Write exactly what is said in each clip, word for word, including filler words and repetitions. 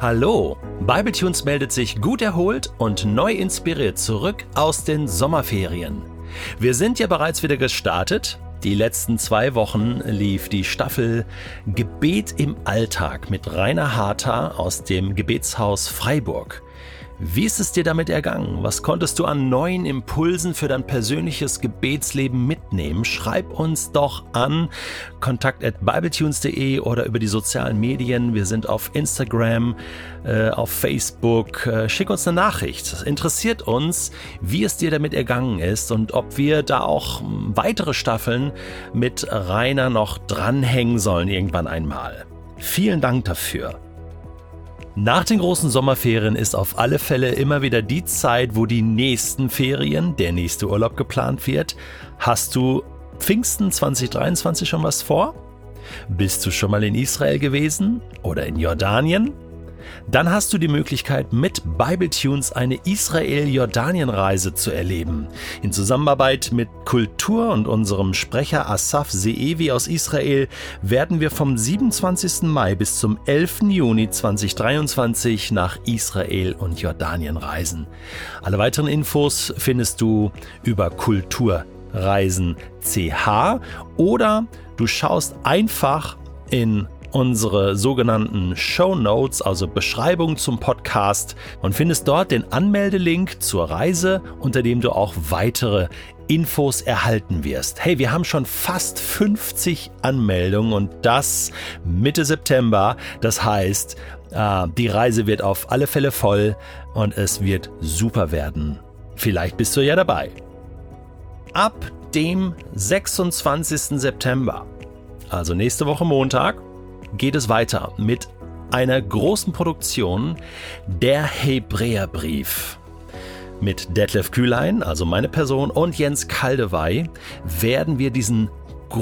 Hallo, Bibletunes meldet sich gut erholt und neu inspiriert zurück aus den Sommerferien. Wir sind ja bereits wieder gestartet. Die letzten zwei Wochen lief die Staffel Gebet im Alltag mit Rainer Harter aus dem Gebetshaus Freiburg. Wie ist es dir damit ergangen? Was konntest du an neuen Impulsen für dein persönliches Gebetsleben mitnehmen? Schreib uns doch an kontakt at bibletunes punkt de oder über die sozialen Medien. Wir sind auf Instagram, äh, auf Facebook. Äh, schick uns eine Nachricht. Es interessiert uns, wie es dir damit ergangen ist und ob wir da auch weitere Staffeln mit Rainer noch dranhängen sollen irgendwann einmal. Vielen Dank dafür. Nach den großen Sommerferien ist auf alle Fälle immer wieder die Zeit, wo die nächsten Ferien, der nächste Urlaub geplant wird. Hast du Pfingsten zwanzig dreiundzwanzig schon was vor? Bist du schon mal in Israel gewesen oder in Jordanien? Dann hast du die Möglichkeit, mit Bibletunes eine Israel-Jordanien-Reise zu erleben. In Zusammenarbeit mit Kultur und unserem Sprecher Asaf Zeevi aus Israel werden wir vom siebenundzwanzigsten Mai bis zum elften Juni zweitausenddreiundzwanzig nach Israel und Jordanien reisen. Alle weiteren Infos findest du über Kulturreisen Punkt c h oder du schaust einfach in unsere sogenannten Shownotes, also Beschreibung zum Podcast, und findest dort den Anmeldelink zur Reise, unter dem du auch weitere Infos erhalten wirst. Hey, wir haben schon fast fünfzig Anmeldungen und das Mitte September. Das heißt, die Reise wird auf alle Fälle voll und es wird super werden. Vielleicht bist du ja dabei. Ab dem sechsundzwanzigsten September, also nächste Woche Montag, geht es weiter mit einer großen Produktion, der Hebräerbrief. Mit Detlef Kühlein, also meine Person, und Jens Kaldewey werden wir diesen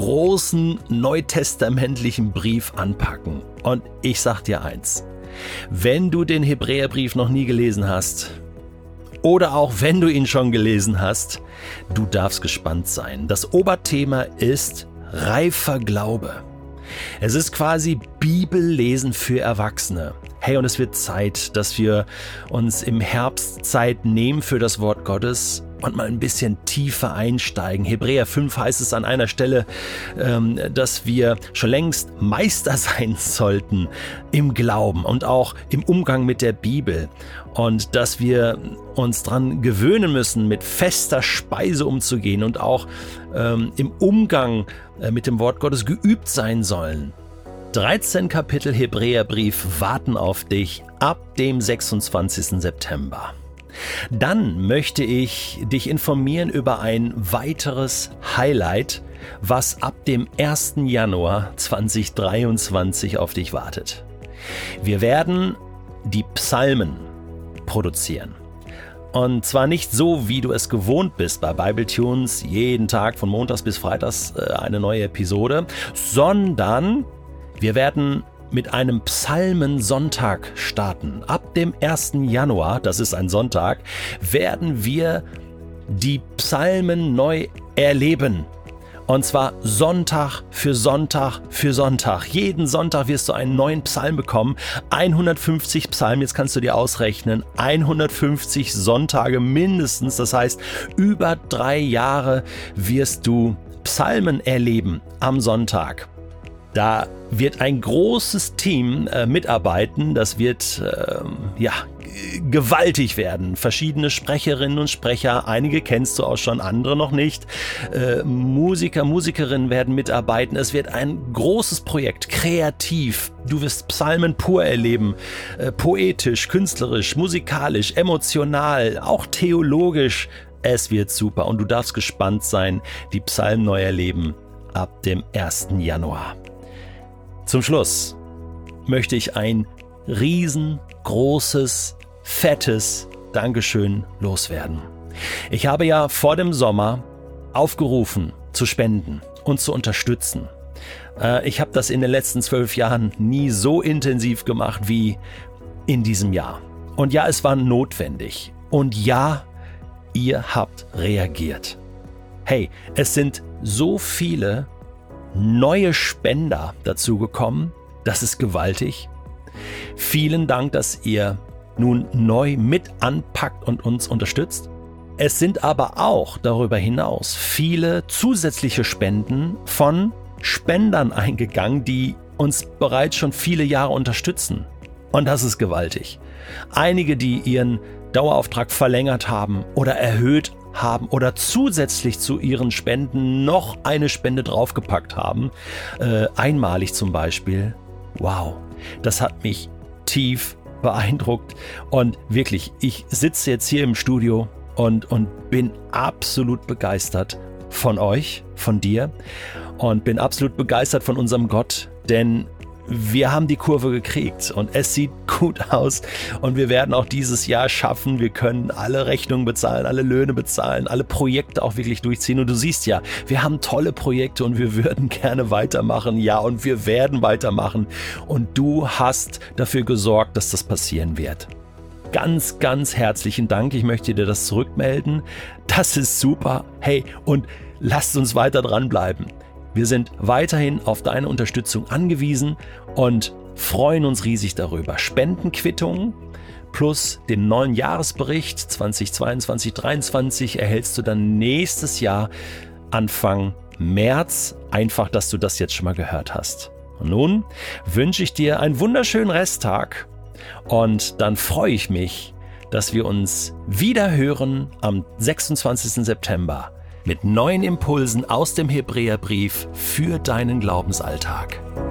großen neutestamentlichen Brief anpacken. Und ich sag dir eins, wenn du den Hebräerbrief noch nie gelesen hast, oder auch wenn du ihn schon gelesen hast, du darfst gespannt sein. Das Oberthema ist reifer Glaube. Es ist quasi Bibellesen für Erwachsene. Hey, und es wird Zeit, dass wir uns im Herbst Zeit nehmen für das Wort Gottes und mal ein bisschen tiefer einsteigen. Hebräer fünf heißt es an einer Stelle, ähm, dass wir schon längst Meister sein sollten im Glauben und auch im Umgang mit der Bibel. Und dass wir uns dran gewöhnen müssen, mit fester Speise umzugehen und auch ähm, im Umgang äh, mit dem Wort Gottes geübt sein sollen. dreizehn Kapitel Hebräerbrief warten auf dich ab dem sechsundzwanzigsten September. Dann möchte ich dich informieren über ein weiteres Highlight, was ab dem ersten Januar zweitausenddreiundzwanzig auf dich wartet. Wir werden die Psalmen produzieren. Und zwar nicht so, wie du es gewohnt bist bei Bibletunes, jeden Tag von Montags bis Freitags eine neue Episode, sondern wir werden mit einem Psalmensonntag starten. Ab dem ersten Januar, das ist ein Sonntag, werden wir die Psalmen neu erleben. Und zwar Sonntag für Sonntag für Sonntag. Jeden Sonntag wirst du einen neuen Psalm bekommen. hundertfünfzig Psalmen, jetzt kannst du dir ausrechnen. hundertfünfzig Sonntage mindestens. Das heißt, über drei Jahre wirst du Psalmen erleben am Sonntag. Da wird ein großes Team äh, mitarbeiten. Das wird äh, ja g- gewaltig werden. Verschiedene Sprecherinnen und Sprecher, einige kennst du auch schon, andere noch nicht. Äh, Musiker, Musikerinnen werden mitarbeiten. Es wird ein großes Projekt, kreativ. Du wirst Psalmen pur erleben. Äh, poetisch, künstlerisch, musikalisch, emotional, auch theologisch. Es wird super und du darfst gespannt sein, die Psalmen neu erleben ab dem ersten Januar. Zum Schluss möchte ich ein riesengroßes, fettes Dankeschön loswerden. Ich habe ja vor dem Sommer aufgerufen, zu spenden und zu unterstützen. Ich habe das in den letzten zwölf Jahren nie so intensiv gemacht wie in diesem Jahr. Und ja, es war notwendig. Und ja, ihr habt reagiert. Hey, es sind so viele neue Spender dazugekommen. Das ist gewaltig. Vielen Dank, dass ihr nun neu mit anpackt und uns unterstützt. Es sind aber auch darüber hinaus viele zusätzliche Spenden von Spendern eingegangen, die uns bereits schon viele Jahre unterstützen. Und das ist gewaltig. Einige, die ihren Dauerauftrag verlängert haben oder erhöht haben oder zusätzlich zu ihren Spenden noch eine Spende draufgepackt haben. Äh, einmalig zum Beispiel. Wow, das hat mich tief beeindruckt. Und wirklich, ich sitze jetzt hier im Studio und, und bin absolut begeistert von euch, von dir und bin absolut begeistert von unserem Gott, denn wir haben die Kurve gekriegt und es sieht gut aus und wir werden auch dieses Jahr schaffen. Wir können alle Rechnungen bezahlen, alle Löhne bezahlen, alle Projekte auch wirklich durchziehen. Und du siehst ja, wir haben tolle Projekte und wir würden gerne weitermachen. Ja, und wir werden weitermachen. Und du hast dafür gesorgt, dass das passieren wird. Ganz, ganz herzlichen Dank. Ich möchte dir das zurückmelden. Das ist super. Hey, und lasst uns weiter dranbleiben. Wir sind weiterhin auf deine Unterstützung angewiesen und freuen uns riesig darüber. Spendenquittungen plus den neuen Jahresbericht zweitausendzweiundzwanzig dreiundzwanzig erhältst du dann nächstes Jahr Anfang März. Einfach, dass du das jetzt schon mal gehört hast. Und nun wünsche ich dir einen wunderschönen Resttag und dann freue ich mich, dass wir uns wieder hören am sechsundzwanzigsten September. Mit neuen Impulsen aus dem Hebräerbrief für deinen Glaubensalltag.